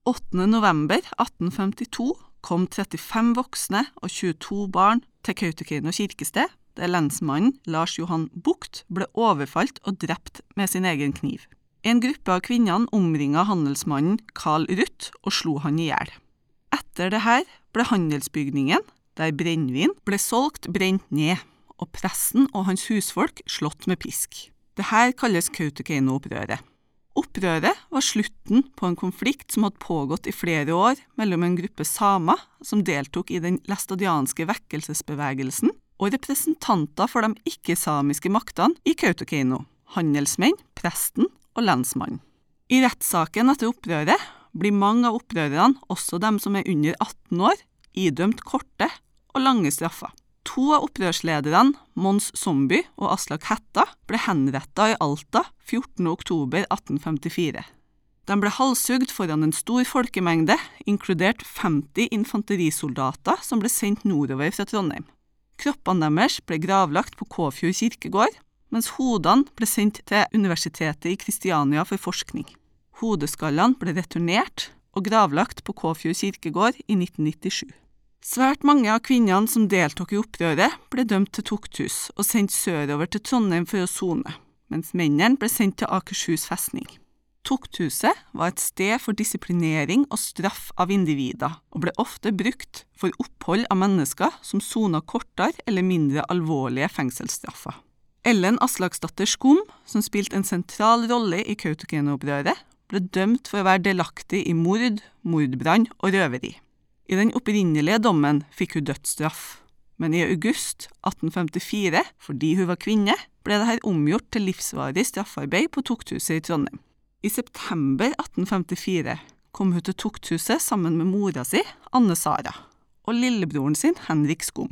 8. november 1852 kom 35 voksne og 22 barn til Kautokeino kirkested, der lensmannen Lars Johan Bucht ble overfalt og drept med sin egen kniv. En gruppe av kvinnene omringet handelsmannen Karl Ruth og slo han ihjel. Etter det her ble handelsbygningen, der brennvin, ble solgt brent ned, og presten og hans husfolk slått med pisk. Det her kalles Kautokeino-opprøret. Opprøret var slutten på en konflikt som hadde pågått i flere år mellom en gruppe samer som deltok i den læstadianske vekkelsesbevegelsen og representanter for de ikke-samiske maktene i Kautokeino, handelsmenn, presten og lensmannen. I rettssaken etter opprøret blir mange av opprørerne, også dem som er under 18 år, idømt korte og lange straffer. 2 av opprørslederne, Mons Zombie og Aslak Hætta, ble henrettet i Alta 14. oktober 1854. De ble halshugd foran en stor folkemengde, inkludert 50 infanterisoldater som ble sendt nordover fra Trondheim. Kroppene deres ble gravlagt på Kåfjord kirkegård, mens hodene ble sendt til Universitetet i Kristiania for forskning. Hodeskallene ble returnert og gravlagt på Kåfjord kirkegård i 1997. Svært mange av kvinnene som deltok i opprøret ble dømt til tukthus og sendt sørover til Trondheim for å sone, mens mennene ble sendt til Akershus festning. Tukthuset var et sted for disiplinering og straff av individer, og ble ofte brukt for opphold av mennesker som sonet kortere eller mindre alvorlige fengselsstraffer. Ellen Aslaksdatter Skum, som spilte en sentral rolle i Kautokeino-opprøret, ble dømt for å være delaktig i mord, mordbrann og røveri. I den opprinnelige dommen fikk hun dødsstraff, men i august 1854, fordi hun var kvinne, ble dette omgjort til livsvarig straffarbeid på tukthuset i Trondheim. I september 1854 kom hun til tukthuset sammen med mora si, Anne Sara, og lillebroren sin, Henrik Skum.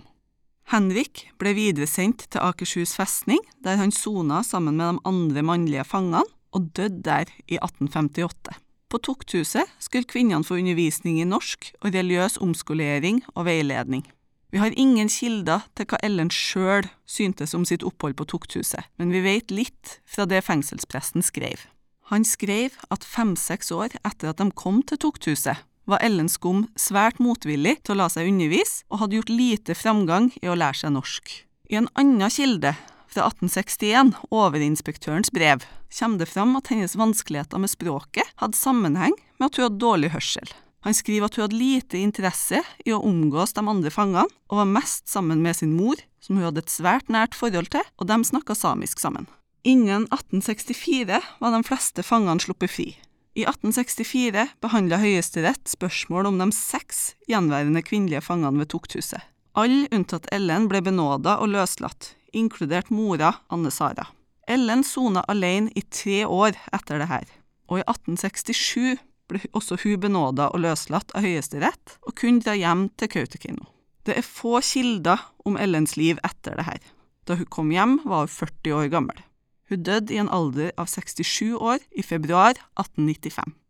Henrik ble videresendt til Akershus festning, der han sonet sammen med de andre mannlige fangene, og døde der i 1858. På tukthuset skulle kvinnene få undervisning i norsk og religiøs omskolering og veiledning. Vi har ingen kilder til hva Ellen selv syntes om sitt opphold på tukthuset, men vi vet litt fra det fengselspresten skrev. Han skrev at 5-6 år etter at de kom til tukthuset, var Ellen Skum svært motvillig til å la seg undervise og hadde gjort lite framgang i å lære seg norsk. I en annen kilde, fra 1861, overinspektørens brev, kommer det fram at hennes vanskeligheter med språket hadde sammenheng med at hun hadde dårlig hørsel. Han skriver at hun hadde lite interesse i å omgås de andre fangene, og var mest sammen med sin mor, som hun hadde et svært nært forhold til, og de snakket samisk sammen. Innen 1864 var de fleste fangene sluppet fri. I 1864 behandlet Høyesterett spørsmål om de 6 gjenværende kvinnelige fangene ved tukthuset. Alle unntatt Ellen ble benådet og løslatt, inkludert mora, Anne Sara. Ellen sonet alene i 3 år etter det her, og i 1867 ble også hun benådet og løslatt av Høyesterett og kunne dra hjem til Kautokeino. Det er få kilder om Ellens liv etter det her. Da hun kom hjem var hun 40 år gammel. Hun døde i en alder av 67 år i februar 1895.